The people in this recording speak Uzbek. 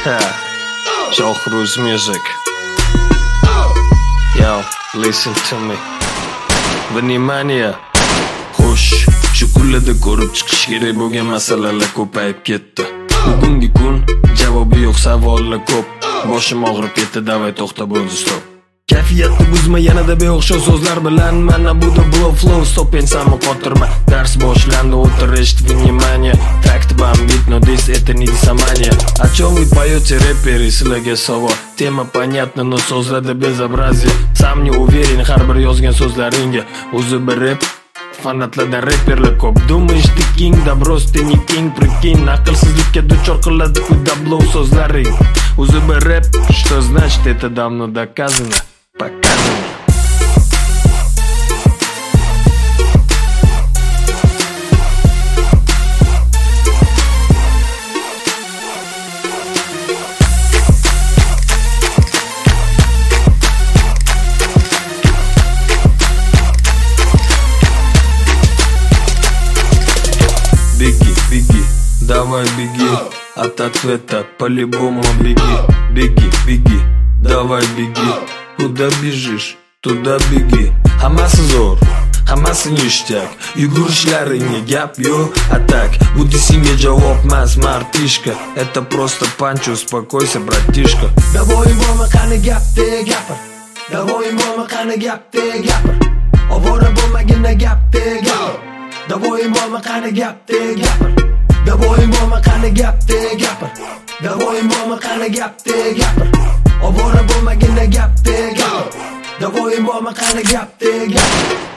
Shohruz music. Yo, listen to me. Vнимание. Xo'sh, shu kunlarda ko'rib chiqish kerak bo'lgan masalalar ko'payib ketdi. Bugungi kun javobi yo'q, savollar ko'p. Boshim og'rib ketdi, davay to'xta bo'ldi, stop. Kayfiyatni buzma yanada beo'xshov so'zlar bilan. Mana bu da blow flow, stop pensamni qotirma. Dars boshlandi, o'tir eshit, vнимание. Takt бомбит, но здесь это не дисомания. О чем вы поете, рэперы, sizlarga savol. Tema понятна, но so'zlarda безобразие. Сам не уверен har bir yozgan so'zlaringga. O'zi bir rap fanatlardan reperlar ko'p. Думаешь ты king, да брось ты не king, прикинь. Aqlsizlikka duchor qiladi kuyda blow so'zlaring. O'zi bir rap, что значит это давно доказано, показано. Беги, беги, давай беги от ответа, по-любому беги. Беги, беги, давай беги. Куда бежишь, туда беги. Hammasi zo'r, hammasi nishtyak. Yugurishlaringga gap yo'q, atak. Bu disingga javob emas, martishka. Это просто панч, успокойся, братишка. Davoyim bo'lma, qani gapde gapir. Davoyim bo'lma, qani gapde gapir. Ovora bo'lmagina gapde gapir. Davoyim bo'lma, qani gapde gapir. Davoyim bo'lma, qani gapde gapir. Davoyim bo'lma, qani gapde gapir. Ovora bo'lmagina gapde gapir. Davoyim bo'lma, qani gapde gapir.